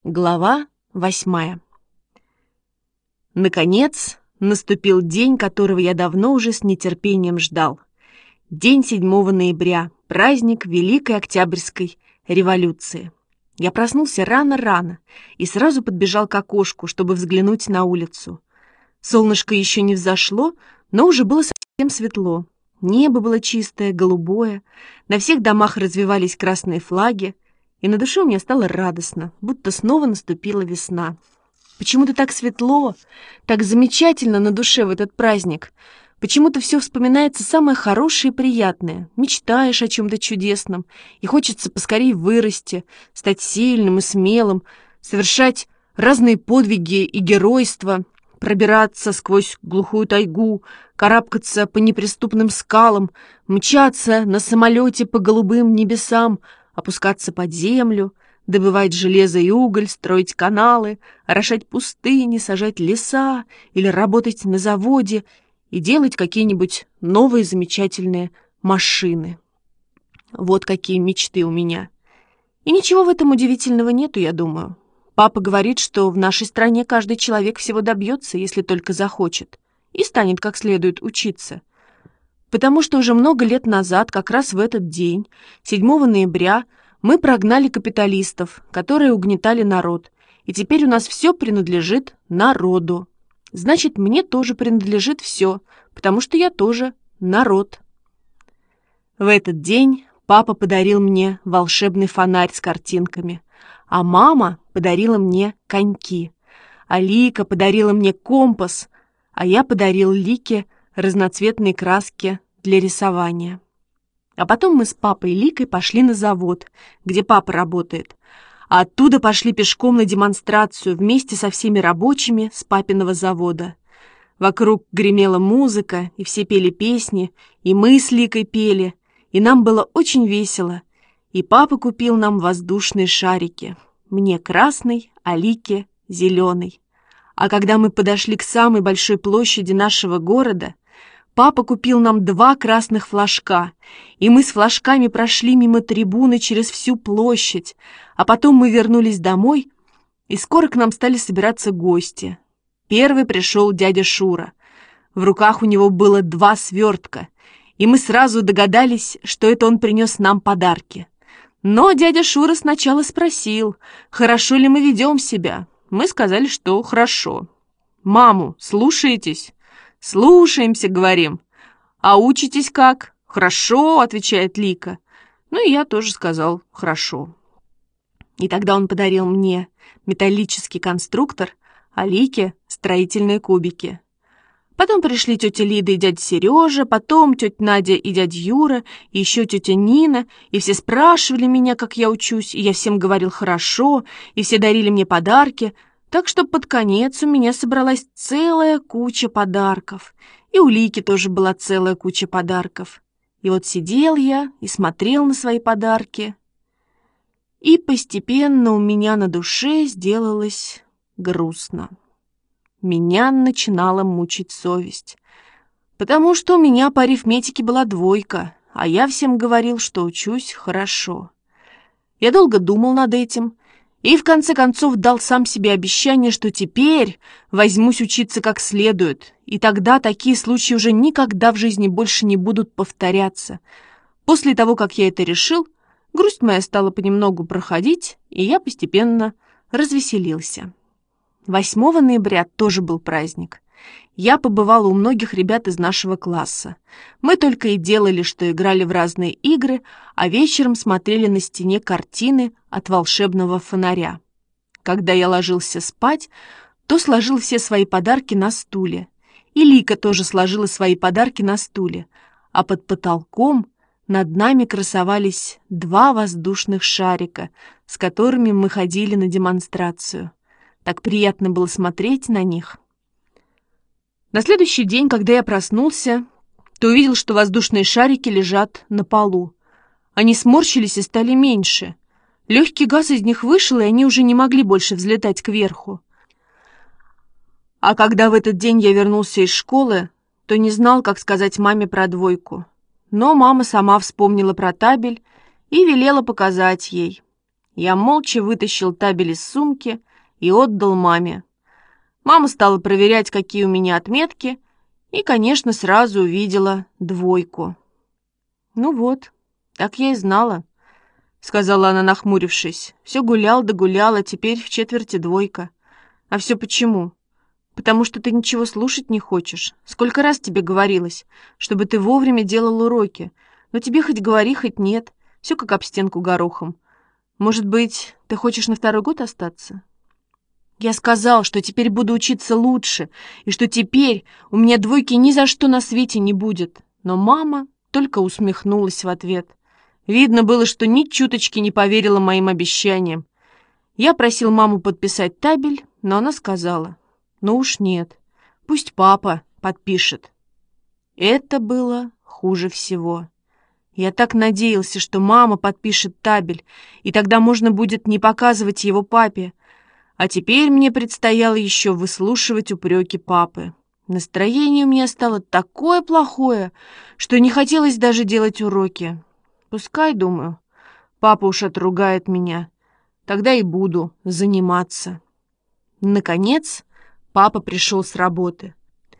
Глава 8. Наконец, наступил день, которого я давно уже с нетерпением ждал. День 7 ноября, праздник Великой Октябрьской революции. Я проснулся рано-рано и сразу подбежал к окошку, чтобы взглянуть на улицу. Солнышко еще не взошло, но уже было совсем светло. Небо было чистое, голубое, на всех домах развивались красные флаги, и на душе у меня стало радостно, будто снова наступила весна. Почему-то так светло, так замечательно на душе в этот праздник. Почему-то все вспоминается самое хорошее и приятное. Мечтаешь о чем-то чудесном, и хочется поскорее вырасти, стать сильным и смелым, совершать разные подвиги и геройства, пробираться сквозь глухую тайгу, карабкаться по неприступным скалам, мчаться на самолете по голубым небесам, опускаться под землю, добывать железо и уголь, строить каналы, орошать пустыни, сажать леса или работать на заводе и делать какие-нибудь новые замечательные машины. Вот какие мечты у меня. И ничего в этом удивительного нету, я думаю. Папа говорит, что в нашей стране каждый человек всего добьется, если только захочет, и станет как следует учиться. Потому что уже много лет назад, как раз в этот день, 7 ноября, мы прогнали капиталистов, которые угнетали народ, и теперь у нас все принадлежит народу. Значит, мне тоже принадлежит все, потому что я тоже народ. В этот день папа подарил мне волшебный фонарь с картинками, а мама подарила мне коньки, а Лика подарила мне компас, а я подарил Лике разноцветные краски для рисования. А потом мы с папой и Ликой пошли на завод, где папа работает, а оттуда пошли пешком на демонстрацию вместе со всеми рабочими с папиного завода. Вокруг гремела музыка, и все пели песни, и мы с Ликой пели, и нам было очень весело, и папа купил нам воздушные шарики, мне красный, а Лике зеленый. А когда мы подошли к самой большой площади нашего города, папа купил нам 2 красных флажка, и мы с флажками прошли мимо трибуны через всю площадь, а потом мы вернулись домой, и скоро к нам стали собираться гости. Первый пришел дядя Шура. В руках у него было 2 свертка, и мы сразу догадались, что это он принес нам подарки. Но дядя Шура сначала спросил, хорошо ли мы ведем себя. Мы сказали, что хорошо. «Маму слушаетесь?» «Слушаемся», — говорим. «А учитесь как?» «Хорошо», — отвечает Лика. Ну и я тоже сказал «хорошо». И тогда он подарил мне металлический конструктор, а Лике — строительные кубики. Потом пришли тетя Лида и дядя Сережа, потом тетя Надя и дядя Юра, и еще тетя Нина, и все спрашивали меня, как я учусь, и я всем говорил «хорошо», и все дарили мне подарки, так что под конец у меня собралась целая куча подарков, и у Лики тоже была целая куча подарков. И вот сидел я и смотрел на свои подарки, и постепенно у меня на душе сделалось грустно. Меня начинала мучить совесть, потому что у меня по арифметике была 2, а я всем говорил, что учусь хорошо. Я долго думал над этим и в конце концов дал сам себе обещание, что теперь возьмусь учиться как следует, и тогда такие случаи уже никогда в жизни больше не будут повторяться. После того, как я это решил, грусть моя стала понемногу проходить, и я постепенно развеселился. 8 ноября тоже был праздник. Я побывала у многих ребят из нашего класса. Мы только и делали, что играли в разные игры, а вечером смотрели на стене картины от волшебного фонаря. Когда я ложился спать, то сложил все свои подарки на стуле. И Лика тоже сложила свои подарки на стуле, а под потолком над нами красовались 2 воздушных шарика, с которыми мы ходили на демонстрацию. Так приятно было смотреть на них. На следующий день, когда я проснулся, то увидел, что воздушные шарики лежат на полу. Они сморщились и стали меньше. Легкий газ из них вышел, и они уже не могли больше взлетать кверху. А когда в этот день я вернулся из школы, то не знал, как сказать маме про 2. Но мама сама вспомнила про табель и велела показать ей. Я молча вытащил табель из сумки и отдал маме. Мама стала проверять, какие у меня отметки, и, конечно, сразу увидела 2. «Ну вот, так я и знала», — сказала она, нахмурившись. «Все гулял да гулял, а теперь в четверти 2. А все почему? Потому что ты ничего слушать не хочешь. Сколько раз тебе говорилось, чтобы ты вовремя делал уроки. Но тебе хоть говори, хоть нет. Все как об стенку горохом. Может быть, ты хочешь на 2-й год остаться?» Я сказал, что теперь буду учиться лучше, и что теперь у меня 2 ни за что на свете не будет. Но мама только усмехнулась в ответ. Видно было, что ни чуточки не поверила моим обещаниям. Я просил маму подписать табель, но она сказала: «Ну уж нет, пусть папа подпишет». Это было хуже всего. Я так надеялся, что мама подпишет табель, и тогда можно будет не показывать его папе. А теперь мне предстояло еще выслушивать упреки папы. Настроение у меня стало такое плохое, что не хотелось даже делать уроки. Пускай, думаю, папа уж отругает меня. Тогда и буду заниматься. Наконец, папа пришел с работы.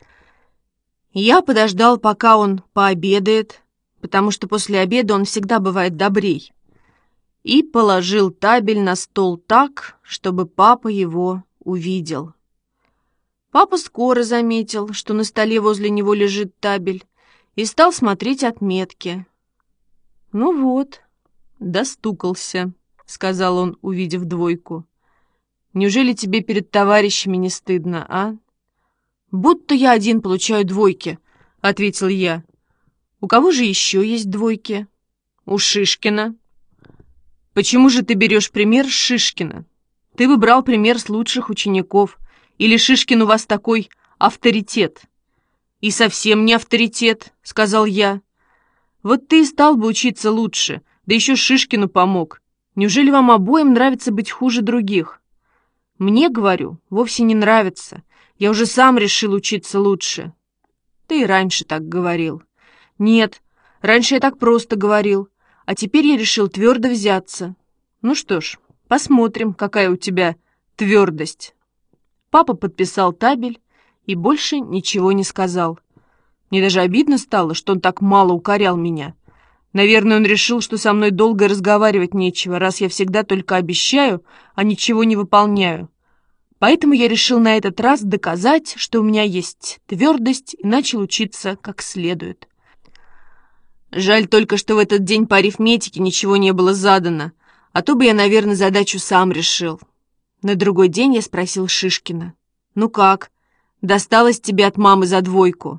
Я подождал, пока он пообедает, потому что после обеда он всегда бывает добрей, и положил табель на стол так, чтобы папа его увидел. Папа скоро заметил, что на столе возле него лежит табель, и стал смотреть отметки. «Ну вот, достукался», — сказал он, увидев 2. «Неужели тебе перед товарищами не стыдно, а?» «Будто я один получаю 2», — ответил я. «У кого же еще есть 2? У Шишкина». «Почему же ты берешь пример с Шишкина? Ты бы брал пример с лучших учеников. Или Шишкин у вас такой авторитет?» «И совсем не авторитет», — сказал я. «Вот ты и стал бы учиться лучше, да еще Шишкину помог. Неужели вам обоим нравится быть хуже других?» «Мне, говорю, вовсе не нравится. Я уже сам решил учиться лучше». «Ты и раньше так говорил». «Нет, раньше я так просто говорил. А теперь я решил твердо взяться. Ну что ж, посмотрим, какая у тебя твердость». Папа подписал табель и больше ничего не сказал. Мне даже обидно стало, что он так мало укорял меня. Наверное, он решил, что со мной долго разговаривать нечего, раз я всегда только обещаю, а ничего не выполняю. Поэтому я решил на этот раз доказать, что у меня есть твердость, и начал учиться как следует. Жаль только, что в этот день по арифметике ничего не было задано, а то бы я, наверное, задачу сам решил. На другой день я спросил Шишкина: «Ну как, досталось тебе от мамы за 2?»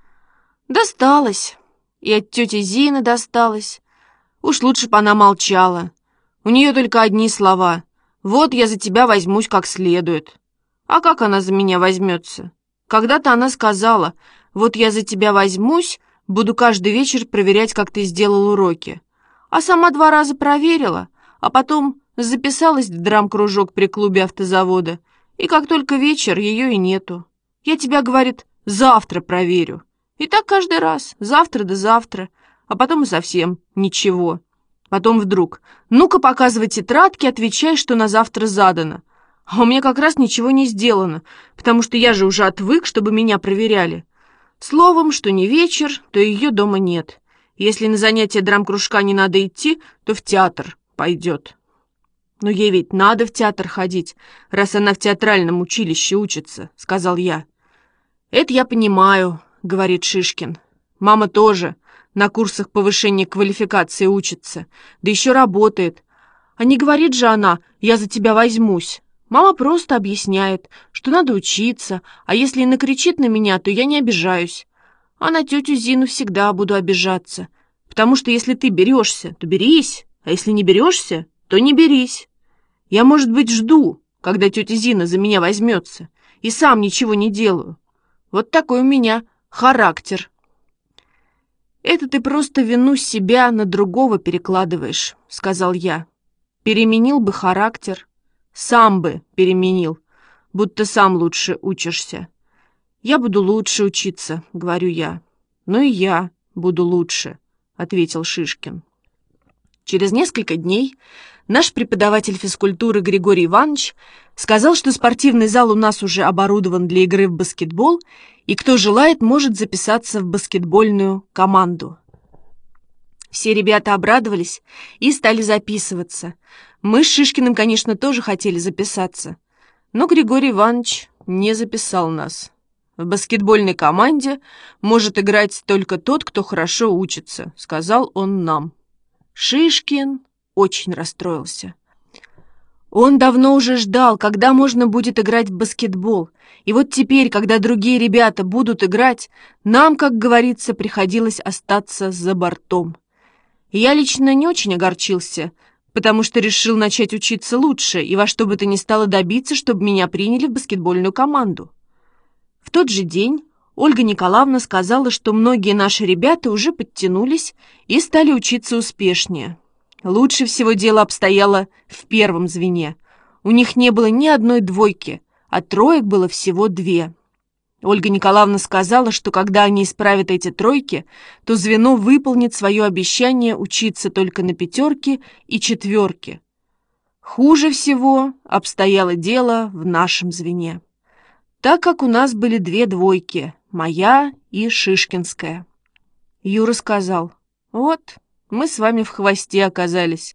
«Досталось. И от тети Зины досталось. Уж лучше бы она молчала. У нее только одни слова: «Вот я за тебя возьмусь как следует». А как она за меня возьмется? Когда-то она сказала: «Вот я за тебя возьмусь, буду каждый вечер проверять, как ты сделал уроки». А сама 2 раза проверила, а потом записалась в драм-кружок при клубе автозавода, и как только вечер, ее и нету. «Я тебя, — говорит, — завтра проверю». И так каждый раз, завтра да завтра, а потом и совсем ничего. Потом вдруг: «Ну-ка, показывай тетрадки, отвечай, что на завтра задано». А у меня как раз ничего не сделано, потому что я же уже отвык, чтобы меня проверяли. Словом, что не вечер, то ее дома нет. Если на занятия драм-кружка не надо идти, то в театр пойдет. «Но ей ведь надо в театр ходить, раз она в театральном училище учится», — сказал я. «Это я понимаю», — говорит Шишкин. «Мама тоже на курсах повышения квалификации учится, да еще работает. А не говорит же она: «Я за тебя возьмусь». Мама просто объясняет, что надо учиться, а если и накричит на меня, то я не обижаюсь. А на тетю Зину всегда буду обижаться, потому что если ты берешься, то берись, а если не берешься, то не берись. Я, может быть, жду, когда тетя Зина за меня возьмется, и сам ничего не делаю. Вот такой у меня характер». «Это ты просто вину с себя на другого перекладываешь», — сказал я. «Переменил бы характер, сам бы переменил, будто сам лучше учишься». «Я буду лучше учиться», — говорю я. «Ну и я буду лучше», — ответил Шишкин. Через несколько дней наш преподаватель физкультуры Григорий Иванович сказал, что спортивный зал у нас уже оборудован для игры в баскетбол, и кто желает, может записаться в баскетбольную команду. Все ребята обрадовались и стали записываться. Мы с Шишкиным, конечно, тоже хотели записаться, но Григорий Иванович не записал нас. В баскетбольной команде может играть только тот, кто хорошо учится, сказал он нам. Шишкин очень расстроился. Он давно уже ждал, когда можно будет играть в баскетбол. И вот теперь, когда другие ребята будут играть, нам, как говорится, приходилось остаться за бортом. И я лично не очень огорчился, потому что решил начать учиться лучше и во что бы то ни стало добиться, чтобы меня приняли в баскетбольную команду. В тот же день Ольга Николаевна сказала, что многие наши ребята уже подтянулись и стали учиться успешнее. Лучше всего дело обстояло в первом звене. У них не было ни одной двойки, а троек было всего 2. Ольга Николаевна сказала, что когда они исправят эти тройки, то звено выполнит свое обещание учиться только на 5 и 4. Хуже всего обстояло дело в нашем звене, так как у нас были 2 двойки, моя и Шишкинская. Юра сказал: «Вот, мы с вами в хвосте оказались.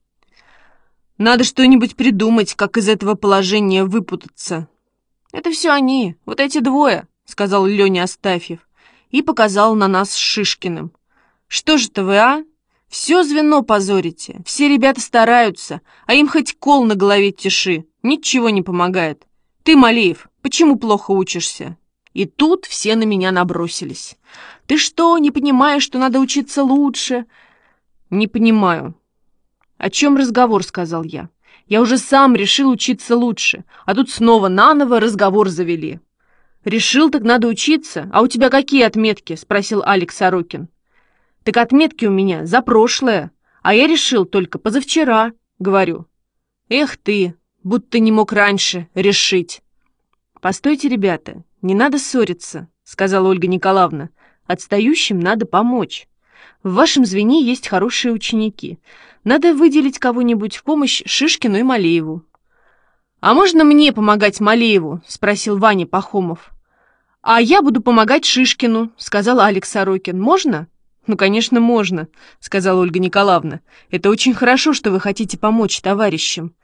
Надо что-нибудь придумать, как из этого положения выпутаться». «Это все они, вот эти 2», — сказал Леня Астафьев и показал на нас с Шишкиным. «Что же это вы, а? Все звено позорите, все ребята стараются, а им хоть кол на голове тиши, ничего не помогает. Ты, Малеев, почему плохо учишься?» И тут все на меня набросились. «Ты что, не понимаешь, что надо учиться лучше?» «Не понимаю». «О чем разговор?» — сказал я. «Я уже сам решил учиться лучше, а тут снова наново разговор завели». «Решил, так надо учиться. А у тебя какие отметки?» — спросил Алекс Сорокин. «Так отметки у меня за прошлое, а я решил только позавчера», — говорю. «Эх ты, будто не мог раньше решить». «Постойте, ребята, не надо ссориться», — сказала Ольга Николаевна. «Отстающим надо помочь. В вашем звене есть хорошие ученики. Надо выделить кого-нибудь в помощь Шишкину и Малееву». «А можно мне помогать Малееву?» — спросил Ваня Пахомов. «А я буду помогать Шишкину», — сказал Алекс Сорокин. «Можно?» «Ну, конечно, можно», — сказала Ольга Николаевна. «Это очень хорошо, что вы хотите помочь товарищам.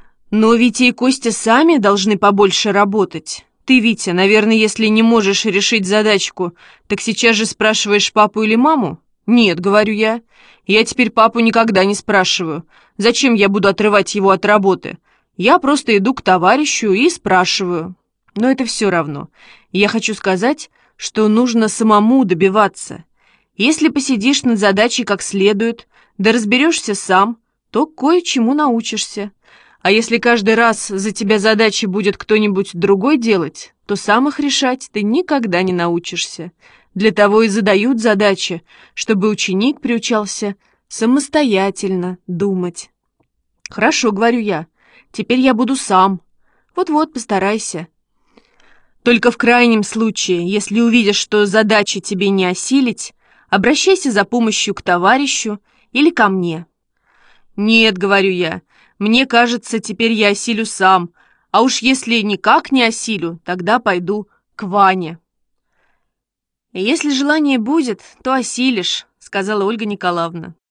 Но Витя и Костя сами должны побольше работать. Ты, Витя, наверное, если не можешь решить задачку, так сейчас же спрашиваешь папу или маму?» «Нет», — говорю я. «Я теперь папу никогда не спрашиваю. Зачем я буду отрывать его от работы? Я просто иду к товарищу и спрашиваю». Но это все равно. Я хочу сказать, что нужно самому добиваться. Если посидишь над задачей как следует, да разберешься сам, то кое-чему научишься. А если каждый раз за тебя задачи будет кто-нибудь другой делать, то сам их решать ты никогда не научишься. Для того и задают задачи, чтобы ученик приучался самостоятельно думать. «Хорошо», — говорю я, — «теперь я буду сам». «Вот-вот, постарайся». Только в крайнем случае, если увидишь, что задачи тебе не осилить, обращайся за помощью к товарищу или ко мне. «Нет», — говорю я, — «мне кажется, теперь я осилю сам, а уж если никак не осилю, тогда пойду к Ване». «Если желание будет, то осилишь», — сказала Ольга Николаевна.